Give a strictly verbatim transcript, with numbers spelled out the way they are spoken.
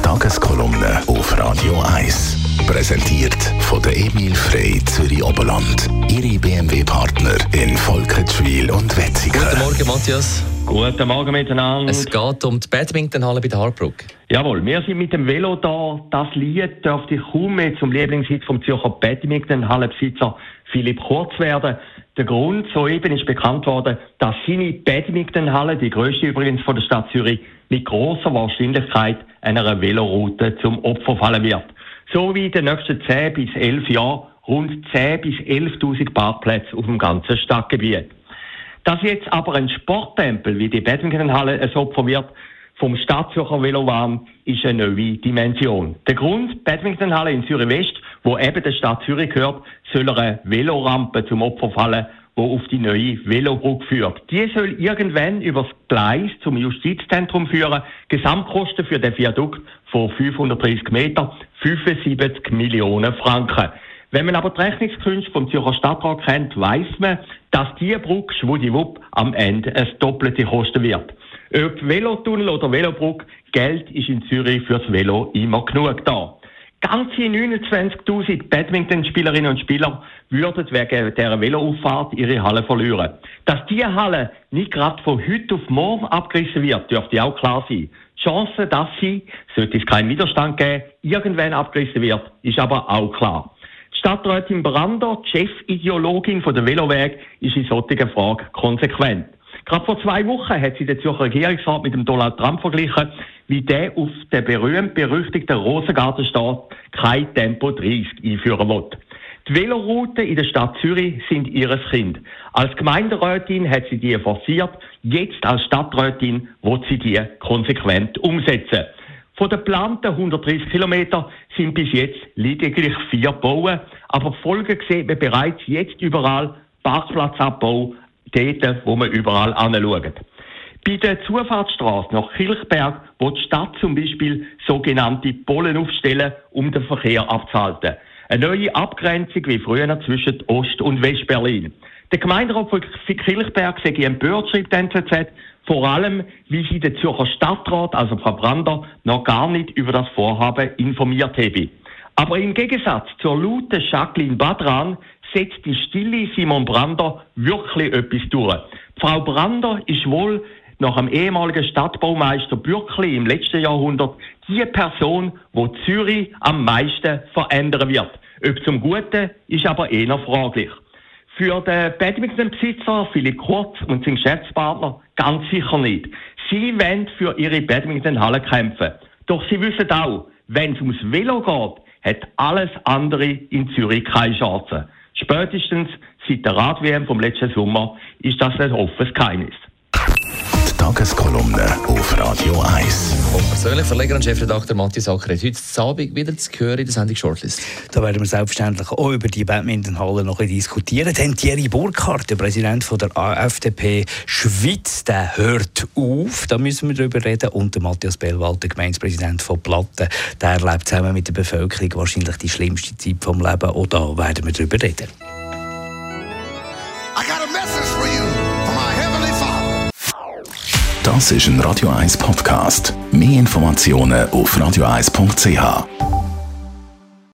Tageskolumne auf Radio eins. Präsentiert von der Emil Frey Zürich Oberland. Ihre B M W-Partner in Volketschwil und Wetzikon. Guten Morgen, Matthias. Guten Morgen miteinander. Es geht um die Badmintonhalle bei der Harbruck. Jawohl, wir sind mit dem Velo da. Das Lied dürfte kaum mehr zum Lieblingshit vom Zürcher Badmintonhallenbesitzer Philipp Kurz werden. Der Grund soeben ist bekannt worden, dass seine Badmintonhalle, die grösste übrigens von der Stadt Zürich, mit grosser Wahrscheinlichkeit einer Veloroute zum Opfer fallen wird. So wie in den nächsten zehn bis elf Jahren rund zehn bis elftausend Parkplätze auf dem ganzen Stadtgebiet. Dass jetzt aber ein Sporttempel wie die Badmintonhalle ein Opfer wird vom Stadtzürcher Velowahn, ist eine neue Dimension. Der Grund, Badmintonhalle in Zürich West, wo eben der Stadt Zürich gehört, soll eine Velorampe zum Opfer fallen, die auf die neue Velobrücke führt. Die soll irgendwann übers Gleis zum Justizzentrum führen. Gesamtkosten für den Viadukt von fünfhundertdreißig Meter, fünfundsiebzig Millionen Franken. Wenn man aber die Rechnungskünste vom Zürcher Stadtrat kennt, weiss man, dass diese Brücke schwudiwupp am Ende ein Doppelte kosten wird. Ob Velotunnel oder Velobrücke, Geld ist in Zürich fürs Velo immer genug da. Ganze neunundzwanzigtausend Badmintonspielerinnen und Spieler würden wegen dieser Veloauffahrt ihre Halle verlieren. Dass diese Halle nicht gerade von heute auf morgen abgerissen wird, dürfte auch klar sein. Die Chance, dass sie, sollte es keinen Widerstand geben, irgendwann abgerissen wird, ist aber auch klar. Die Stadträtin Brander, die Chefideologin von der Veloweg, ist in solchen Fragen konsequent. Gerade vor zwei Wochen hat sie den Zürcher Regierungsrat mit dem Donald Trump verglichen, wie der auf der berühmt-berüchtigten Rosengartenstraße kein Tempo dreißig einführen will. Die Velorouten in der Stadt Zürich sind ihres Kind. Als Gemeinderätin hat sie die forciert, jetzt als Stadträtin will sie die konsequent umsetzen. Von den geplanten hundertdreißig Kilometern sind bis jetzt lediglich vier gebaut, aber die Folgen sieht man bereits jetzt überall: Parkplatzabbau, dort, wo man überall anschaut. Bei der Zufahrtsstraße nach Kilchberg will die Stadt zum Beispiel sogenannte Pollen aufstellen, um den Verkehr abzuhalten. Eine neue Abgrenzung wie früher zwischen Ost- und West-Berlin. Der Gemeinderat von Kilchberg sei empört, schreibt die N Z Z, vor allem, wie sie der Zürcher Stadtrat, also Frau Brander, noch gar nicht über das Vorhaben informiert habe. Aber im Gegensatz zur lauten Jacqueline Badran setzt die stille Simon Brander wirklich etwas durch. Frau Brander ist wohl nach dem ehemaligen Stadtbaumeister Bürkli im letzten Jahrhundert die Person, die Zürich am meisten verändern wird. Ob zum Guten, ist aber eher fraglich. Für den Badmintonbesitzer Philipp Kurz und seinen Geschäftspartner ganz sicher nicht. Sie wollen für ihre Badmintonhalle kämpfen. Doch sie wissen auch, wenn es ums Velo geht, hat alles andere in Zürich keine Chance. Spätestens seit der Rad-W M vom letzten Sommer ist das ein offenes Geheimnis. Die Tageskolumne auf Radio eins. Und persönlich Verleger und Chefredakteur Matthias Acker hat heute Abend wieder zu hören in der Sendung Shortlist. Da werden wir selbstverständlich auch über die Badmintonhalle noch ein bisschen diskutieren. Denn Thierry Burkhardt, der Präsident von der F D P Schweiz, der hört auf. Da müssen wir drüber reden. Und der Matthias Bellwald, der Gemeindepräsident von Platten, der erlebt zusammen mit der Bevölkerung wahrscheinlich die schlimmste Zeit vom Leben. Auch da werden wir drüber reden. I got a message for you from our Heavenly Father. Das ist ein Radio eins Podcast. Mehr Informationen auf radio eins punkt c h.